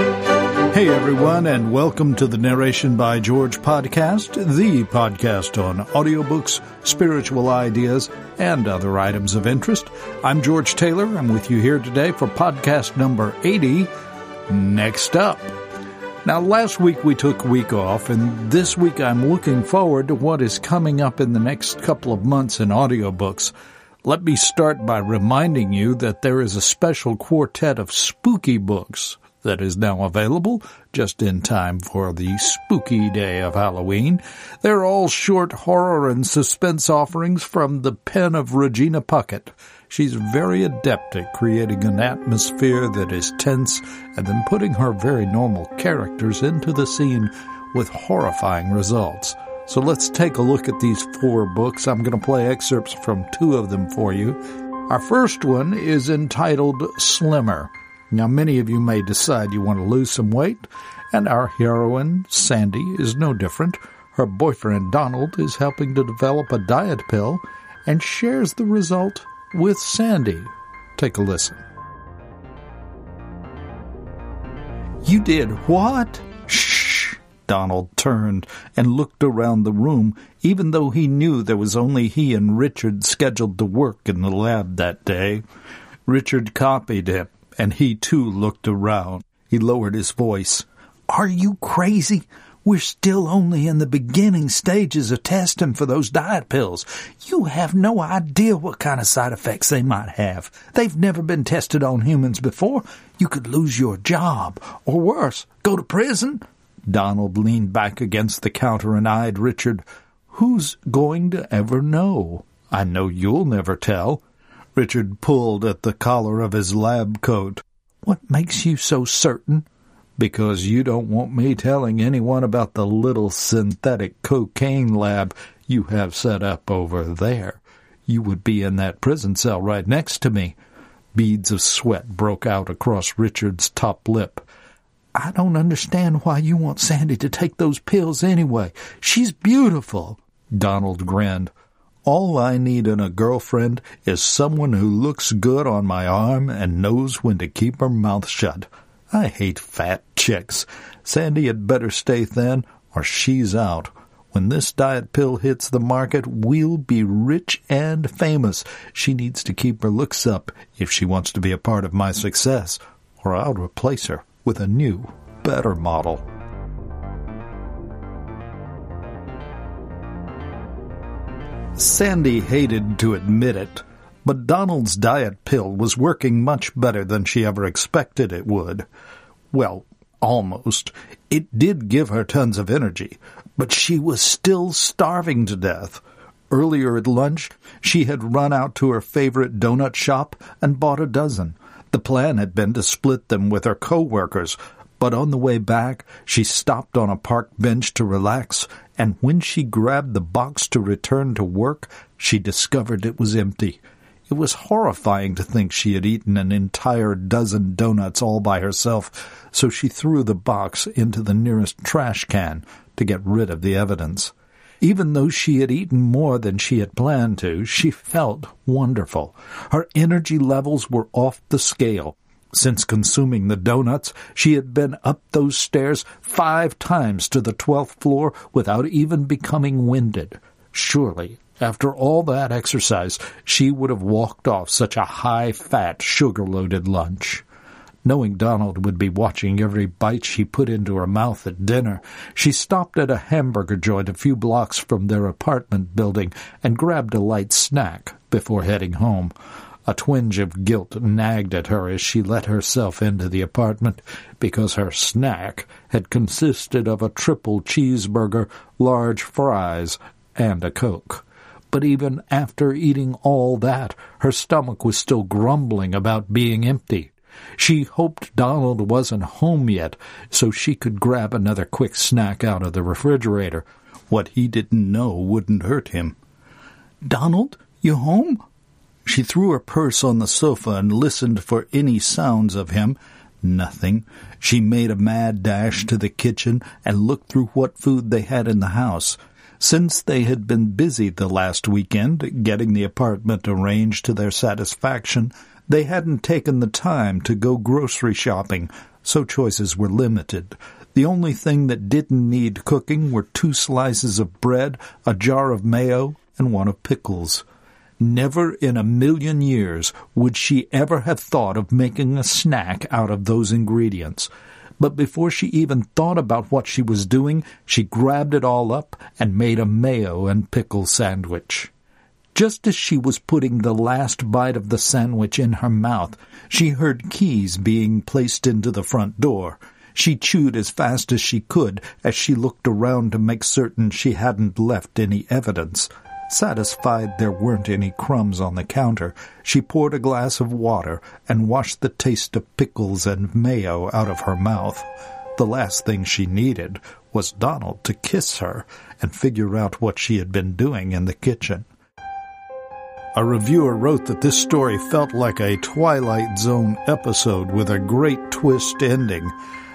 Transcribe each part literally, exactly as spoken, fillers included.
Hey everyone, and welcome to the Narration by George podcast, the podcast on audiobooks, spiritual ideas, and other items of interest. I'm George Taylor. I'm with you here today for podcast number eighty, Next Up. Now, last week we took a week off, and this week I'm looking forward to what is coming up in the next couple of months in audiobooks. Let me start by reminding you that there is a special quartet of spooky books that is now available just in time for the spooky day of Halloween. They're all short horror and suspense offerings from the pen of Regina Puckett. She's very adept at creating an atmosphere that is tense and then putting her very normal characters into the scene with horrifying results. So let's take a look at these four books. I'm going to play excerpts from two of them for you. Our first one is entitled Slimmer. Now, many of you may decide you want to lose some weight, and our heroine, Sandy, is no different. Her boyfriend, Donald, is helping to develop a diet pill and shares the result with Sandy. Take a listen. You did what? Shh! Donald turned and looked around the room, even though he knew there was only he and Richard scheduled to work in the lab that day. Richard copied him, and he too looked around. He lowered his voice. Are you crazy? We're still only in the beginning stages of testing for those diet pills. You have no idea what kind of side effects they might have. They've never been tested on humans before. You could lose your job, or worse, go to prison. Donald leaned back against the counter and eyed Richard. Who's going to ever know? I know you'll never tell. Richard pulled at the collar of his lab coat. What makes you so certain? Because you don't want me telling anyone about the little synthetic cocaine lab you have set up over there. You would be in that prison cell right next to me. Beads of sweat broke out across Richard's top lip. I don't understand why you want Sandy to take those pills anyway. She's beautiful. Donald grinned. All I need in a girlfriend is someone who looks good on my arm and knows when to keep her mouth shut. I hate fat chicks. Sandy had better stay thin, or she's out. When this diet pill hits the market, we'll be rich and famous. She needs to keep her looks up if she wants to be a part of my success, or I'll replace her with a new, better model. Sandy hated to admit it, but Donald's diet pill was working much better than she ever expected it would. Well, almost. It did give her tons of energy, but she was still starving to death. Earlier at lunch, she had run out to her favorite donut shop and bought a dozen. The plan had been to split them with her co-workers, but on the way back, she stopped on a park bench to relax, and when she grabbed the box to return to work, she discovered it was empty. It was horrifying to think she had eaten an entire dozen donuts all by herself, so she threw the box into the nearest trash can to get rid of the evidence. Even though she had eaten more than she had planned to, she felt wonderful. Her energy levels were off the scale. Since consuming the donuts, she had been up those stairs five times to the twelfth floor without even becoming winded. Surely, after all that exercise, she would have walked off such a high-fat, sugar-loaded lunch. Knowing Donald would be watching every bite she put into her mouth at dinner, she stopped at a hamburger joint a few blocks from their apartment building and grabbed a light snack before heading home. A twinge of guilt nagged at her as she let herself into the apartment, because her snack had consisted of a triple cheeseburger, large fries, and a Coke. But even after eating all that, her stomach was still grumbling about being empty. She hoped Donald wasn't home yet, so she could grab another quick snack out of the refrigerator. What he didn't know wouldn't hurt him. "Donald, you home?" She threw her purse on the sofa and listened for any sounds of him. Nothing. She made a mad dash to the kitchen and looked through what food they had in the house. Since they had been busy the last weekend getting the apartment arranged to their satisfaction, they hadn't taken the time to go grocery shopping, so choices were limited. The only thing that didn't need cooking were two slices of bread, a jar of mayo, and one of pickles. Never in a million years would she ever have thought of making a snack out of those ingredients. But before she even thought about what she was doing, she grabbed it all up and made a mayo and pickle sandwich. Just as she was putting the last bite of the sandwich in her mouth, she heard keys being placed into the front door. She chewed as fast as she could as she looked around to make certain she hadn't left any evidence. Satisfied there weren't any crumbs on the counter, she poured a glass of water and washed the taste of pickles and mayo out of her mouth. The last thing she needed was Donald to kiss her and figure out what she had been doing in the kitchen. A reviewer wrote that this story felt like a Twilight Zone episode with a great twist ending.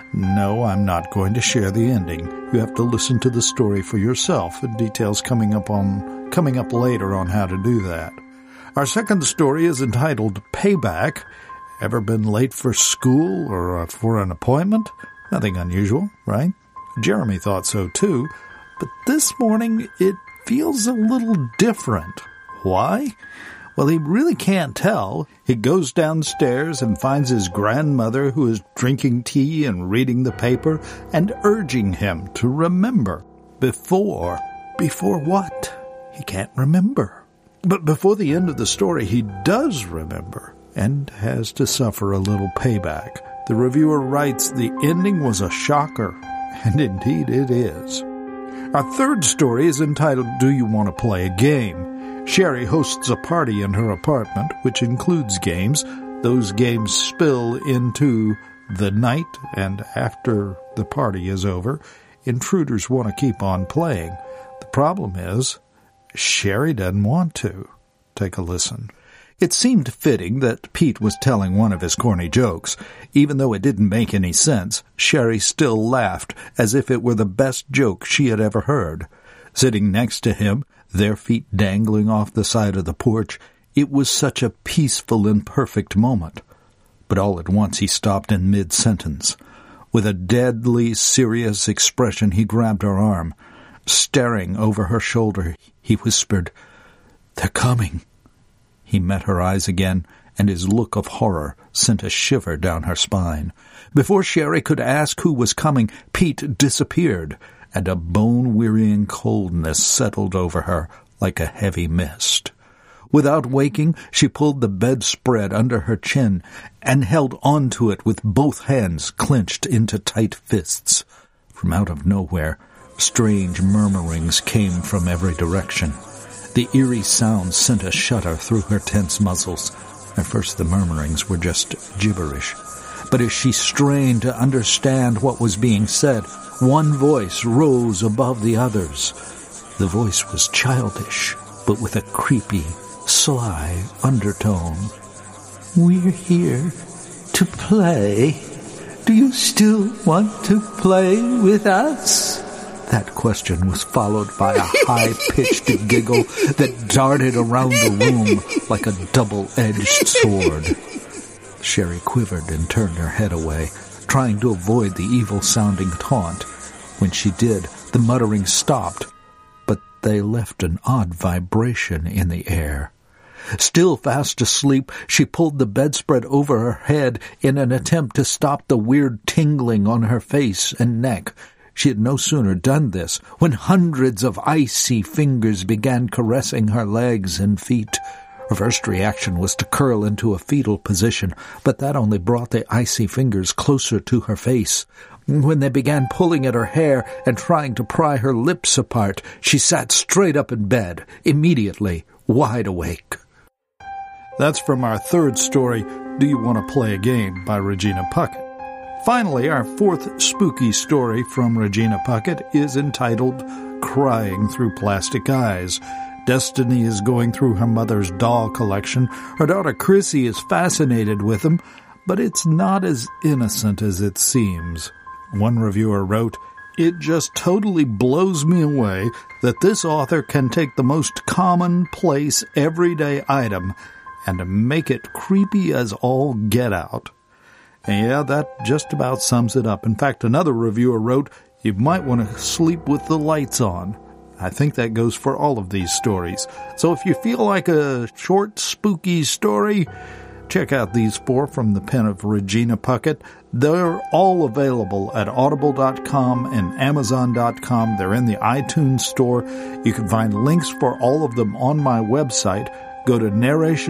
No, I'm not going to share the ending. You have to listen to the story for yourself, and details coming up on coming up later on how to do that. Our second story is entitled Payback. Ever been late for school or uh, for an appointment? Nothing unusual, right? Jeremy thought so too, but this morning it feels a little different. Why? Well, he really can't tell. He goes downstairs and finds his grandmother, who is drinking tea and reading the paper and urging him to remember. Before. Before what? He can't remember. But before the end of the story, he does remember and has to suffer a little payback. The reviewer writes, the ending was a shocker, and indeed it is. Our third story is entitled, Do You Want to Play a Game? Sherry hosts a party in her apartment, which includes games. Those games spill into the night, and after the party is over, intruders want to keep on playing. The problem is, Sherry doesn't want to. Take a listen. It seemed fitting that Pete was telling one of his corny jokes. Even though it didn't make any sense, Sherry still laughed as if it were the best joke she had ever heard. Sitting next to him, their feet dangling off the side of the porch, it was such a peaceful and perfect moment. But all at once he stopped in mid-sentence. With a deadly serious expression, he grabbed her arm. Staring over her shoulder, he whispered, "They're coming." He met her eyes again, and his look of horror sent a shiver down her spine. Before Sherry could ask who was coming, Pete disappeared, and a bone-wearying coldness settled over her like a heavy mist. Without waking, she pulled the bedspread under her chin and held onto it with both hands clenched into tight fists. From out of nowhere, strange murmurings came from every direction. The eerie sound sent a shudder through her tense muscles. At first the murmurings were just gibberish. But as she strained to understand what was being said, one voice rose above the others. The voice was childish, but with a creepy, sly undertone. "We're here to play. Do you still want to play with us?" That question was followed by a high-pitched giggle that darted around the room like a double-edged sword. Sherry quivered and turned her head away, trying to avoid the evil-sounding taunt. When she did, the muttering stopped, but they left an odd vibration in the air. Still fast asleep, she pulled the bedspread over her head in an attempt to stop the weird tingling on her face and neck. She had no sooner done this when hundreds of icy fingers began caressing her legs and feet. Her first reaction was to curl into a fetal position, but that only brought the icy fingers closer to her face. When they began pulling at her hair and trying to pry her lips apart, she sat straight up in bed, immediately wide awake. That's from our third story, Do You Want to Play a Game, by Regina Puckett. Finally, our fourth spooky story from Regina Puckett is entitled Crying Through Plastic Eyes. Destiny is going through her mother's doll collection. Her daughter Chrissy is fascinated with them, but it's not as innocent as it seems. One reviewer wrote, "It just totally blows me away that this author can take the most commonplace, everyday item and make it creepy as all get out." And yeah, that just about sums it up. In fact, another reviewer wrote, "You might want to sleep with the lights on." I think that goes for all of these stories. So if you feel like a short, spooky story, check out these four from the pen of Regina Puckett. They're all available at audible dot com and amazon dot com. They're in the iTunes store. You can find links for all of them on my website. Go to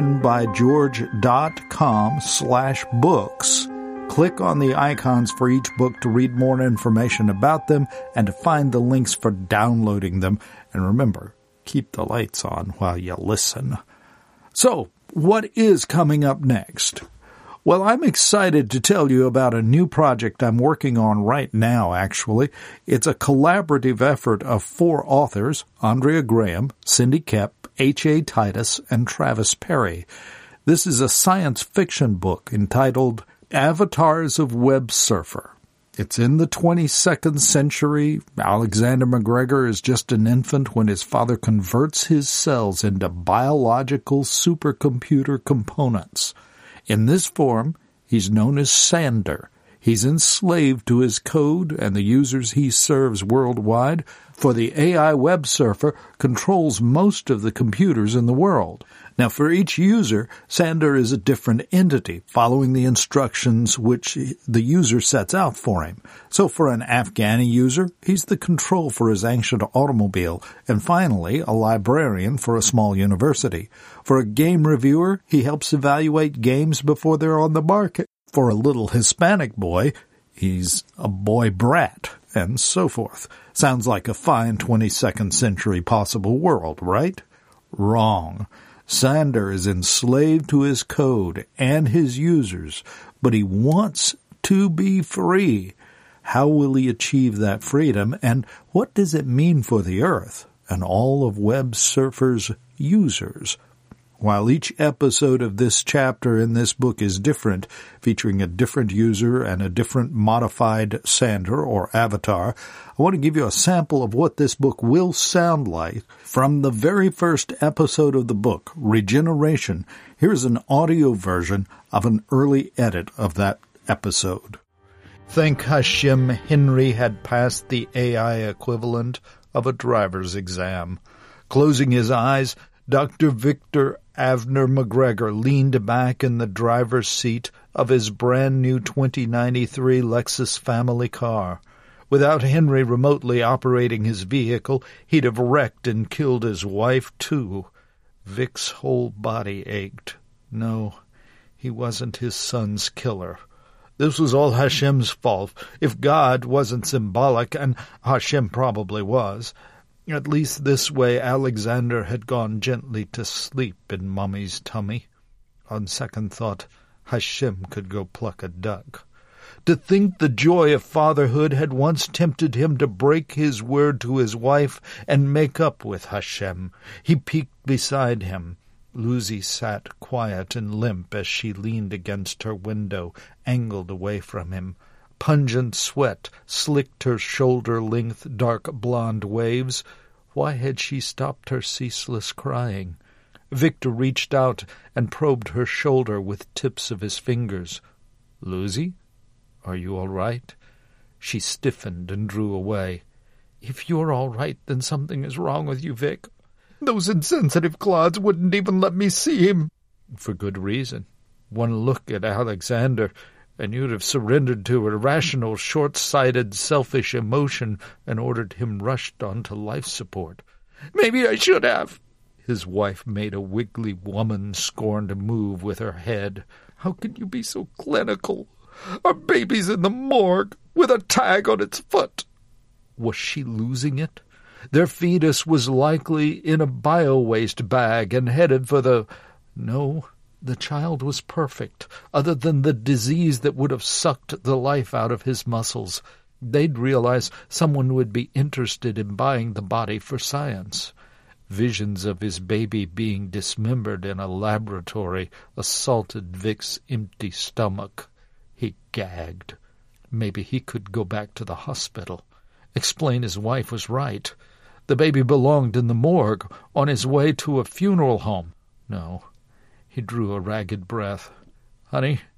narrationbygeorge.com slash books. Click on the icons for each book to read more information about them and to find the links for downloading them. And remember, keep the lights on while you listen. So, what is coming up next? Well, I'm excited to tell you about a new project I'm working on right now, actually. It's a collaborative effort of four authors, Andrea Graham, Cindy Kep, H A. Titus, and Travis Perry. This is a science fiction book entitled Avatars of Web Surfer. It's in the twenty-second century. Alexander McGregor is just an infant when his father converts his cells into biological supercomputer components. In this form, he's known as Sander. He's enslaved to his code and the users he serves worldwide, for the A I web surfer controls most of the computers in the world. Now, for each user, Sander is a different entity, following the instructions which the user sets out for him. So for an Afghani user, he's the control for his ancient automobile, and finally, a librarian for a small university. For a game reviewer, he helps evaluate games before they're on the market. For a little Hispanic boy, he's a boy brat, and so forth. Sounds like a fine twenty-second century possible world, right? Wrong. Sander is enslaved to his code and his users, but he wants to be free. How will he achieve that freedom, and what does it mean for the Earth and all of Web Surfer's users? While each episode of this chapter in this book is different, featuring a different user and a different modified Sander or avatar, I want to give you a sample of what this book will sound like from the very first episode of the book, Regeneration. Here's an audio version of an early edit of that episode. Thank Hashem Henry had passed the A I equivalent of a driver's exam. Closing his eyes, Doctor Victor Avner McGregor leaned back in the driver's seat of his brand-new twenty ninety-three Lexus family car. Without Henry remotely operating his vehicle, he'd have wrecked and killed his wife, too. Vic's whole body ached. No, he wasn't his son's killer. This was all Hashem's fault. If God wasn't symbolic, and Hashem probably was, at least this way Alexander had gone gently to sleep in Mummy's tummy. On second thought, Hashem could go pluck a duck. To think the joy of fatherhood had once tempted him to break his word to his wife and make up with Hashem. He peeked beside him. Lucy sat quiet and limp as she leaned against her window, angled away from him. Pungent sweat slicked her shoulder-length dark blonde waves. Why had she stopped her ceaseless crying? Victor reached out and probed her shoulder with tips of his fingers. "Lucy, are you all right?" She stiffened and drew away. "If you're all right, then something is wrong with you, Vic. Those insensitive clods wouldn't even let me see him." "For good reason. One look at Alexander, and you'd have surrendered to irrational, short-sighted, selfish emotion and ordered him rushed onto life support." "Maybe I should have." His wife made a wiggly woman-scorned move with her head. "How can you be so clinical? Our baby's in the morgue, with a tag on its foot." Was she losing it? Their fetus was likely in a bio-waste bag and headed for the... No, the child was perfect, other than the disease that would have sucked the life out of his muscles. They'd realize someone would be interested in buying the body for science. Visions of his baby being dismembered in a laboratory assaulted Vic's empty stomach. He gagged. Maybe he could go back to the hospital. Explain his wife was right. The baby belonged in the morgue, on his way to a funeral home. No. He drew a ragged breath. "Honey,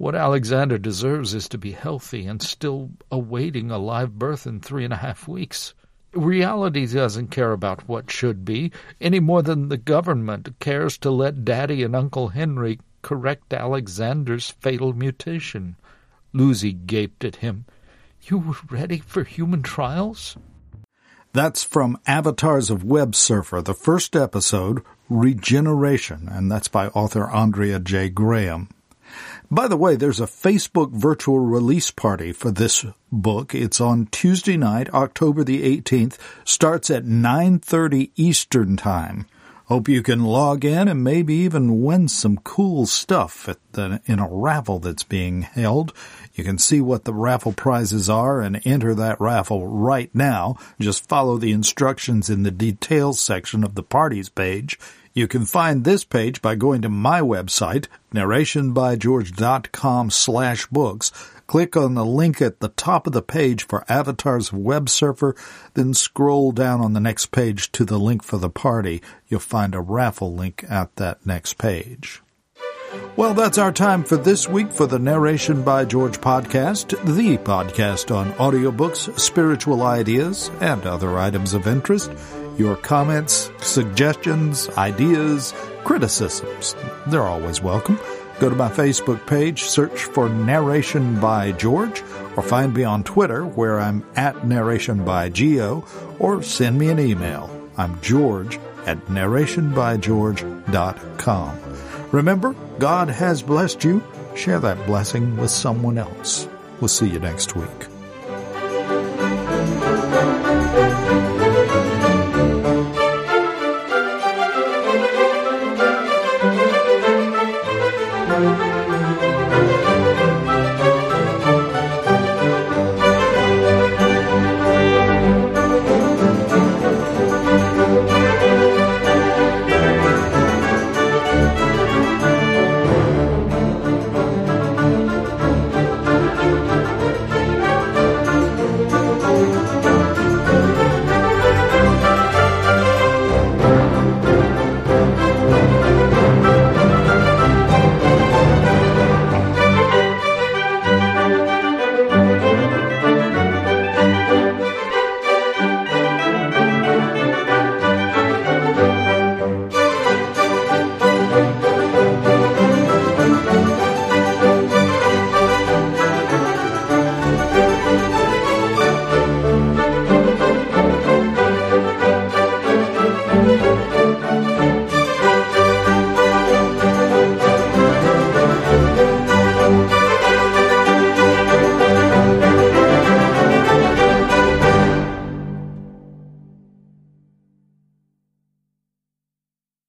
What Alexander deserves is to be healthy and still awaiting a live birth in three and a half weeks. Reality doesn't care about what should be, any more than the government cares to let Daddy and Uncle Henry correct Alexander's fatal mutation. Lucy gaped at him. You were ready for human trials? That's from Avatars of Web Surfer, the first episode, Regeneration, and that's by author Andrea J. Graham. By the way, there's a Facebook virtual release party for this book. It's on Tuesday night, October the eighteenth, starts at nine thirty Eastern Time. Hope you can log in and maybe even win some cool stuff at the, in a raffle that's being held. You can see what the raffle prizes are and enter that raffle right now. Just follow the instructions in the details section of the parties page. You can find this page by going to my website, narrationbygeorge.com slash books. Click on the link at the top of the page for Avatars of Web Surfer, then scroll down on the next page to the link for the party. You'll find a raffle link at that next page. Well, that's our time for this week for the Narration by George podcast, the podcast on audiobooks, spiritual ideas, and other items of interest. Your comments, suggestions, ideas, criticisms, they're always welcome. Go to my Facebook page, search for Narration by George, or find me on Twitter, where I'm at Narration by Geo, or send me an email. I'm George at narration by george dot com. Remember, God has blessed you. Share that blessing with someone else. We'll see you next week.